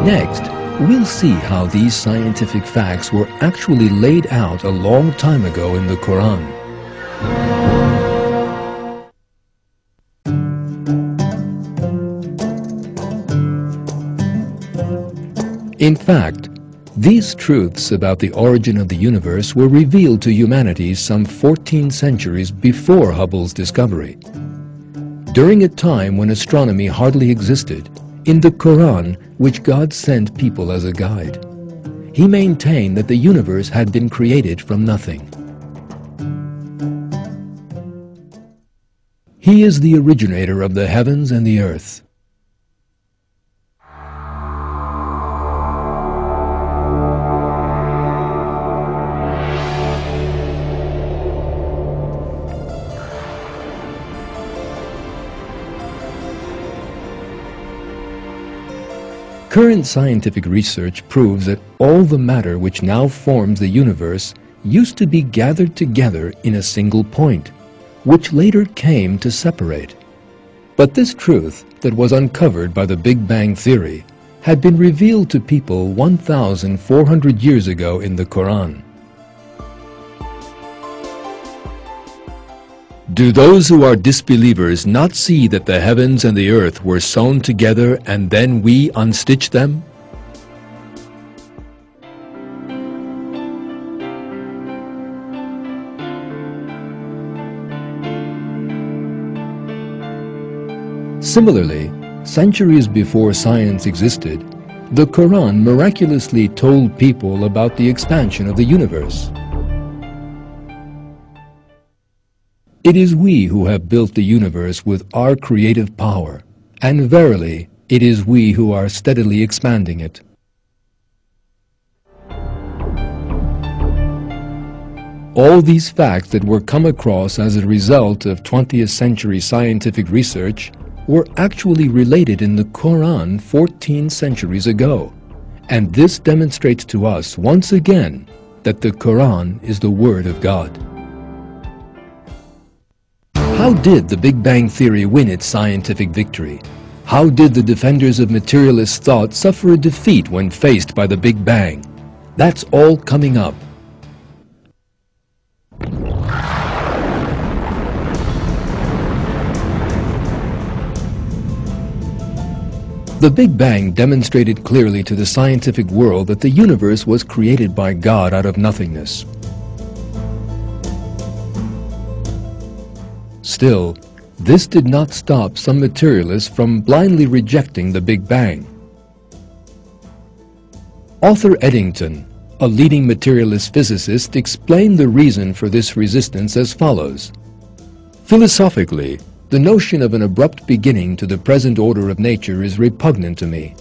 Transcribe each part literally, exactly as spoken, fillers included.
Next, we'll see how these scientific facts were actually laid out a long time ago in the Quran. In fact, these truths about the origin of the universe were revealed to humanity some fourteen centuries before Hubble's discovery. During a time when astronomy hardly existed, in the Quran, which God sent people as a guide, He maintained that the universe had been created from nothing. He is the originator of the heavens and the earth. Current scientific research proves that all the matter which now forms the universe used to be gathered together in a single point, which later came to separate. But this truth that was uncovered by the Big Bang Theory had been revealed to people one thousand four hundred years ago in the Quran. Do those who are disbelievers not see that the heavens and the earth were sewn together and then we unstitched them? Similarly, centuries before science existed, the Quran miraculously told people about the expansion of the universe. It is we who have built the universe with our creative power, and verily, it is we who are steadily expanding it. All these facts that were come across as a result of twentieth century scientific research were actually related in the Quran fourteen centuries ago, and this demonstrates to us once again that the Quran is the Word of God. How did the Big Bang Theory win its scientific victory? How did the defenders of materialist thought suffer a defeat when faced by the Big Bang? That's all coming up. The Big Bang demonstrated clearly to the scientific world that the universe was created by God out of nothingness. Still, this did not stop some materialists from blindly rejecting the Big Bang. Arthur Eddington, a leading materialist physicist, explained the reason for this resistance as follows. Philosophically, the notion of an abrupt beginning to the present order of nature is repugnant to me.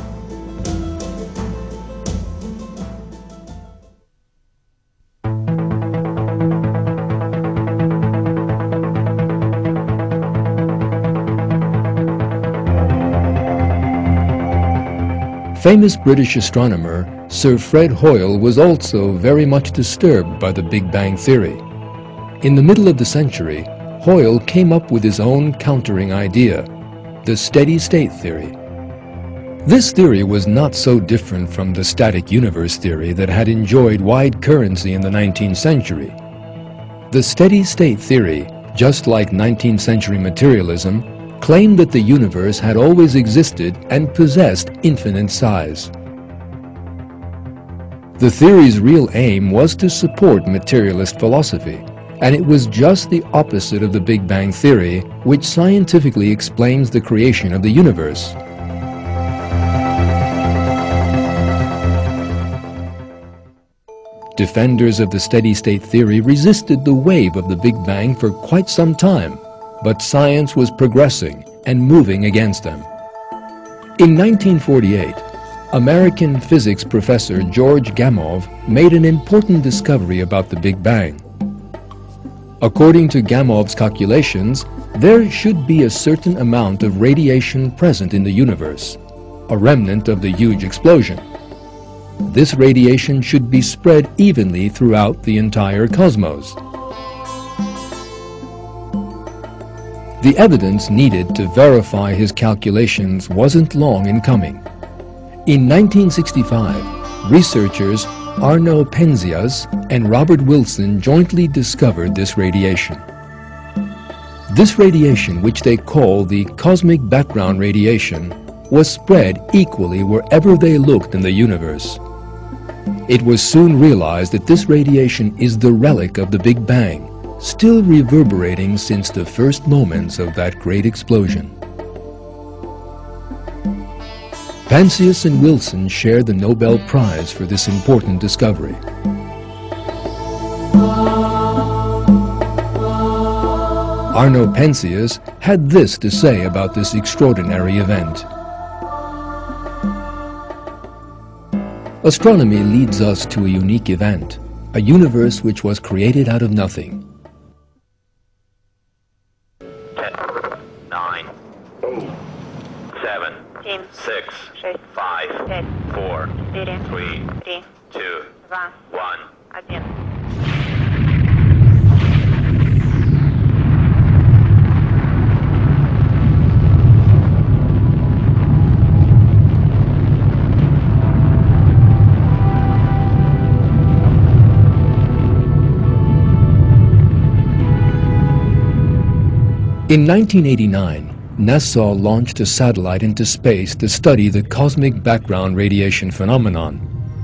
Famous British astronomer Sir Fred Hoyle was also very much disturbed by the Big Bang Theory. In the middle of the century, Hoyle came up with his own countering idea, the steady-state theory. This theory was not so different from the static universe theory that had enjoyed wide currency in the nineteenth century. The steady-state theory, just like nineteenth century materialism, claimed that the universe had always existed and possessed infinite size. The theory's real aim was to support materialist philosophy, and it was just the opposite of the Big Bang Theory, which scientifically explains the creation of the universe. Defenders of the steady-state theory resisted the wave of the Big Bang for quite some time, but science was progressing and moving against them. In nineteen forty-eight, American physics professor George Gamow made an important discovery about the Big Bang. According to Gamow's calculations, there should be a certain amount of radiation present in the universe, a remnant of the huge explosion. This radiation should be spread evenly throughout the entire cosmos. The evidence needed to verify his calculations wasn't long in coming. In nineteen sixty-five, researchers Arno Penzias and Robert Wilson jointly discovered this radiation. This radiation, which they call the cosmic background radiation, was spread equally wherever they looked in the universe. It was soon realized that this radiation is the relic of the Big Bang, still reverberating since the first moments of that great explosion. Penzias and Wilson shared the Nobel Prize for this important discovery. Arno Penzias had this to say about this extraordinary event. Astronomy leads us to a unique event, a universe which was created out of nothing. ten, nine, seven, six, five, four, three, two, one. In nineteen eighty-nine, NASA launched a satellite into space to study the cosmic background radiation phenomenon.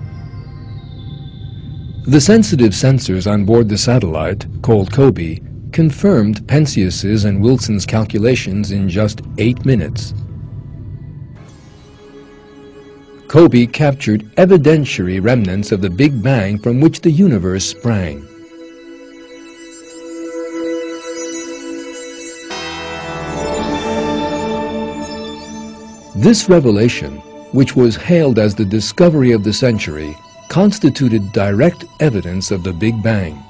The sensitive sensors on board the satellite, called COBE, confirmed Penzias's and Wilson's calculations in just eight minutes. COBE captured evidentiary remnants of the Big Bang from which the universe sprang. This revelation, which was hailed as the discovery of the century, constituted direct evidence of the Big Bang.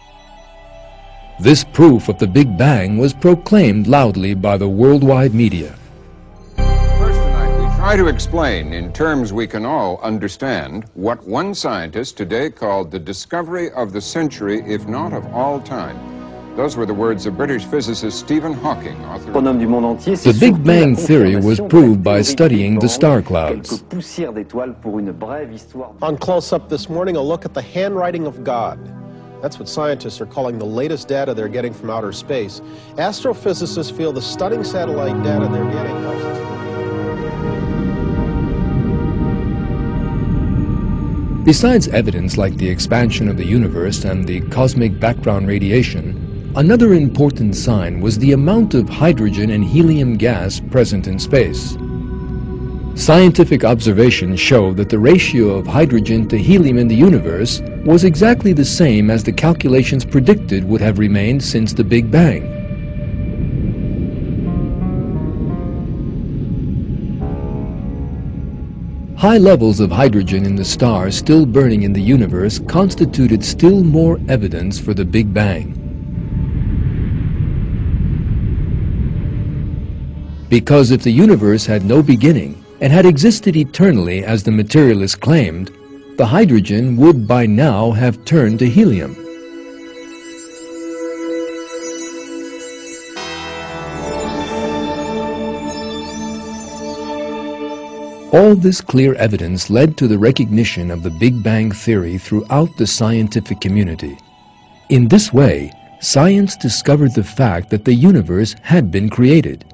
This proof of the Big Bang was proclaimed loudly by the worldwide media. First tonight, we try to explain, in terms we can all understand, what one scientist today called the discovery of the century, if not of all time. Those were the words of British physicist Stephen Hawking, author of... The Big Bang theory was proved by studying the star clouds. On Close-Up this morning, a look at the handwriting of God. That's what scientists are calling the latest data they're getting from outer space. Astrophysicists feel the stunning satellite data they're getting helps. Besides evidence like the expansion of the universe and the cosmic background radiation, another important sign was the amount of hydrogen and helium gas present in space. Scientific observations show that the ratio of hydrogen to helium in the universe was exactly the same as the calculations predicted would have remained since the Big Bang. High levels of hydrogen in the stars still burning in the universe constituted still more evidence for the Big Bang. Because if the universe had no beginning and had existed eternally as the materialists claimed, the hydrogen would by now have turned to helium. All this clear evidence led to the recognition of the Big Bang theory throughout the scientific community. In this way, science discovered the fact that the universe had been created.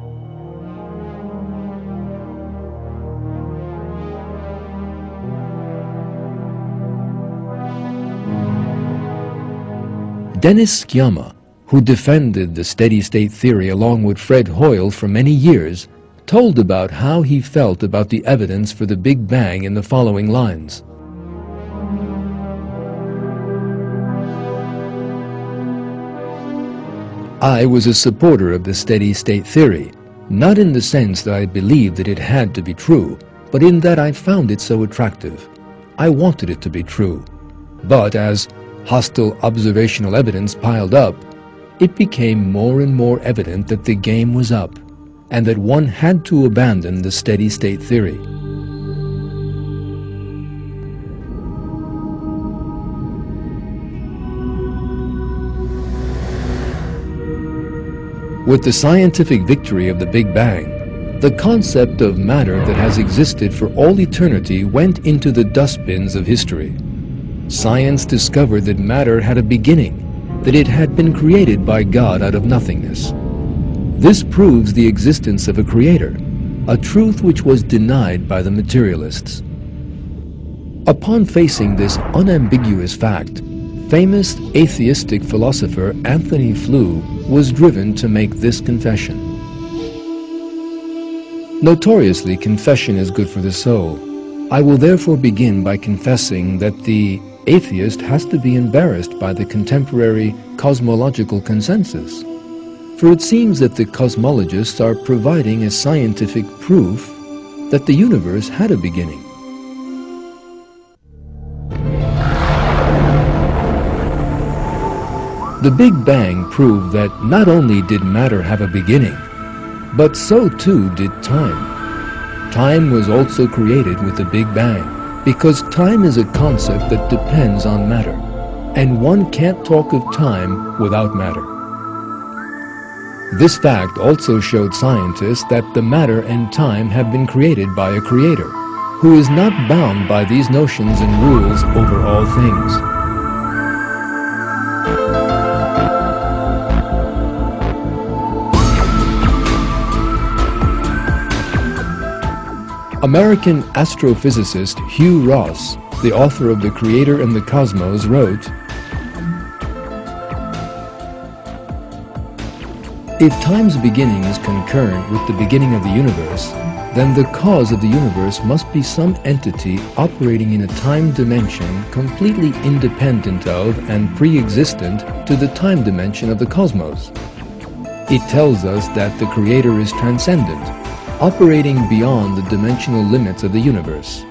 Dennis Sciama, who defended the steady-state theory along with Fred Hoyle for many years, told about how he felt about the evidence for the Big Bang in the following lines. I was a supporter of the steady-state theory, not in the sense that I believed that it had to be true, but in that I found it so attractive. I wanted it to be true. But as hostile observational evidence piled up, it became more and more evident that the game was up, and that one had to abandon the steady-state theory. With the scientific victory of the Big Bang, The concept of matter that has existed for all eternity went into the dustbins of history. Science discovered that matter had a beginning, that it had been created by God out of nothingness. This proves the existence of a creator, a truth which was denied by the materialists. Upon facing this unambiguous fact, famous atheistic philosopher Anthony Flew was driven to make this confession. Notoriously, confession is good for the soul. I will therefore begin by confessing that the atheist has to be embarrassed by the contemporary cosmological consensus. For it seems that the cosmologists are providing a scientific proof that the universe had a beginning. The Big Bang proved that not only did matter have a beginning, but so too did time. Time was also created with the Big Bang, because time is a concept that depends on matter, and one can't talk of time without matter. This fact also showed scientists that the matter and time have been created by a creator, who is not bound by these notions and rules over all things. American astrophysicist Hugh Ross, the author of The Creator and the Cosmos, wrote, "If time's beginning is concurrent with the beginning of the universe, then the cause of the universe must be some entity operating in a time dimension completely independent of and pre-existent to the time dimension of the cosmos. It tells us that the Creator is transcendent, operating beyond the dimensional limits of the universe.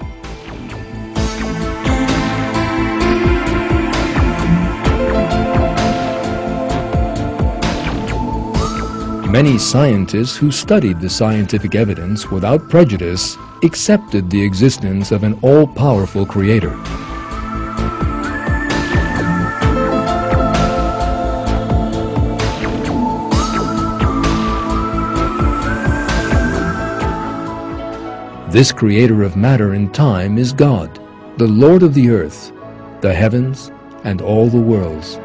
Many scientists who studied the scientific evidence without prejudice accepted the existence of an all-powerful creator. This creator of matter and time is God, the Lord of the earth, the heavens, and all the worlds.